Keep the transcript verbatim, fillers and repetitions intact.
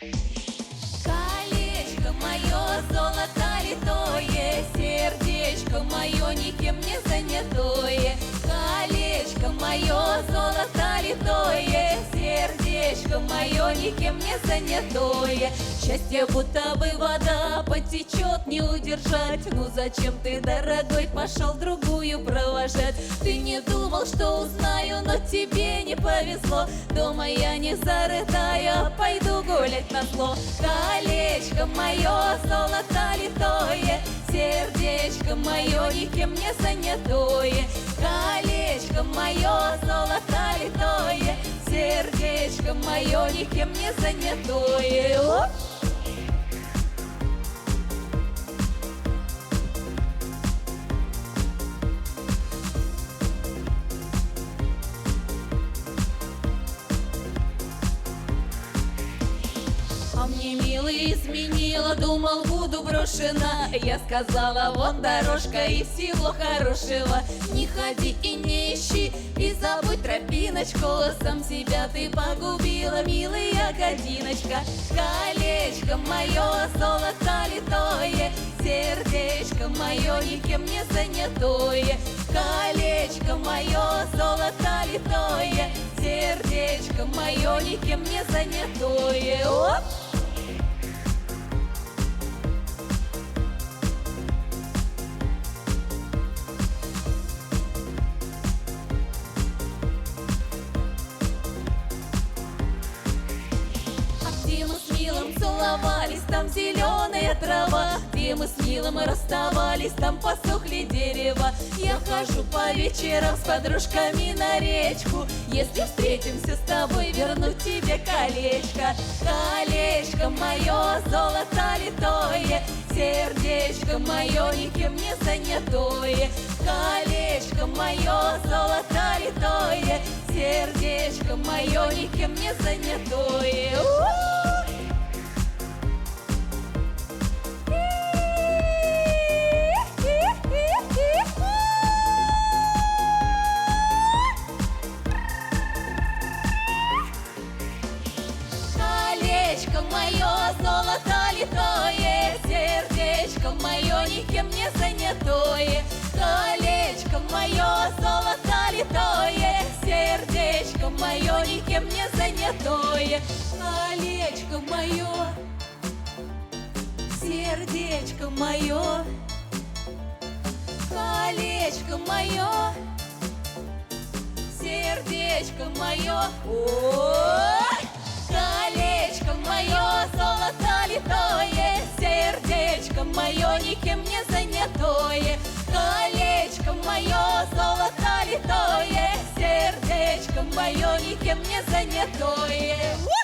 Колечко мое, золото литое, сердечко мое, никем не занятое. Колечко мое, золото литое, сердечко мое, никем не занятое. Счастье будто бы вода, потечет, не удержать. Ну зачем ты, дорогой, пошел другую провожать? Ты не думал, что узнаю, но тебе не повезло. Дома я не зарыдаю, пойду гулять назло. Колечко мое, золото литое, сердечко мое, никем не занятое. Колечко мое, золото литое, сердечко мое, никем не занятое. Оп! А мне, милый, изменила, думал, буду брошена. Я сказала, вот дорожка и всего хорошего. Не ходи и не ищи, и забудь тропиночку. Сам себя ты погубила, милая годиночка. Колечко мое, золото литое, сердечко мое, никем не занятое. Колечко мое, золото литое, сердечко мое, никем не занятое. Оп! Целовались, там зеленая трава, где мы с милым расставались, там посохли дерева. Я хожу по вечерам с подружками на речку. Если встретимся с тобой, верну тебе колечко. Колечко мое, золото литое, сердечко мое, никем не занятое. Колечко мое, золото литое, сердечко мое, никем не занятое. Колечко мое, золото литое, сердечко мое, никем не занятое. Колечко мое, золото литое, сердечко мое, никем не занятое. Колечко мое, сердечко мое, колечко мое, сердечко мое. Ой! Колечко мое, золото литое, сердечко мое, никем не занятое. Колечко мое, золото литое, сердечко мое, никем не занятое.